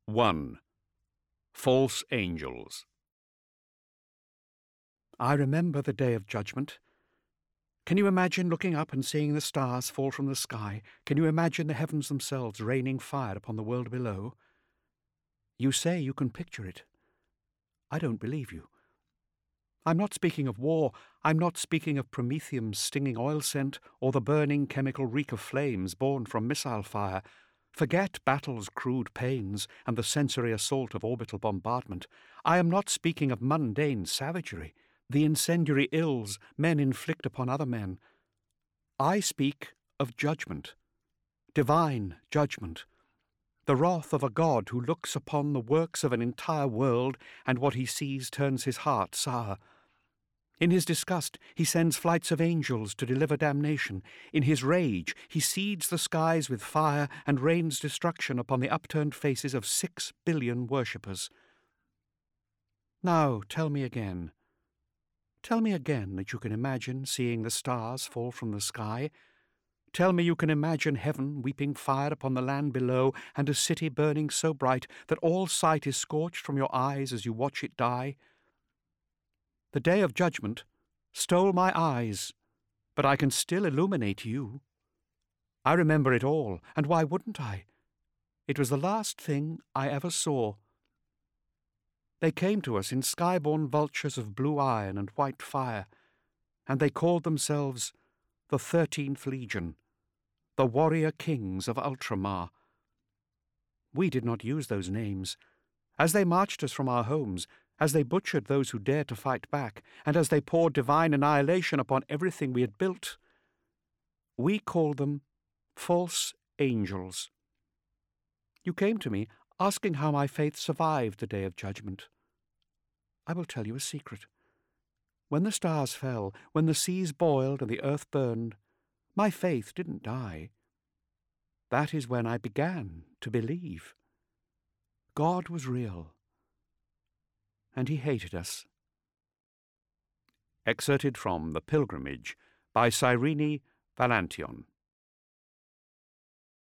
1. False Angels. I remember the day of judgment. Can you imagine looking up and seeing the stars fall from the sky? Can you imagine the heavens themselves raining fire upon the world below? You say you can picture it. I don't believe you. I'm not speaking of war. I'm not speaking of Prometheum's stinging oil scent or the burning chemical reek of flames born from missile fire. Forget battle's crude pains and the sensory assault of orbital bombardment. I am not speaking of mundane savagery, the incendiary ills men inflict upon other men. I speak of judgment, divine judgment, the wrath of a God who looks upon the works of an entire world, and what he sees turns his heart sour. In his disgust, he sends flights of angels to deliver damnation. In his rage, he seeds the skies with fire and rains destruction upon the upturned faces of 6 billion worshippers. Now tell me again that you can imagine seeing the stars fall from the sky. Tell me you can imagine heaven weeping fire upon the land below, and a city burning so bright that all sight is scorched from your eyes as you watch it die. The day of judgment stole my eyes, but I can still illuminate you. I remember it all, and why wouldn't I? It was the last thing I ever saw. They came to us in sky-born vultures of blue iron and white fire, and they called themselves the 13th Legion, the warrior kings of Ultramar. We did not use those names. As they marched us from our homes, as they butchered those who dared to fight back, and as they poured divine annihilation upon everything we had built, we called them false angels. You came to me asking how my faith survived the day of judgment. I will tell you a secret. When the stars fell, when the seas boiled and the earth burned, my faith didn't die. That is when I began to believe. God was real, and he hated us. Excerpted from The Pilgrimage by Cyrene Valantion.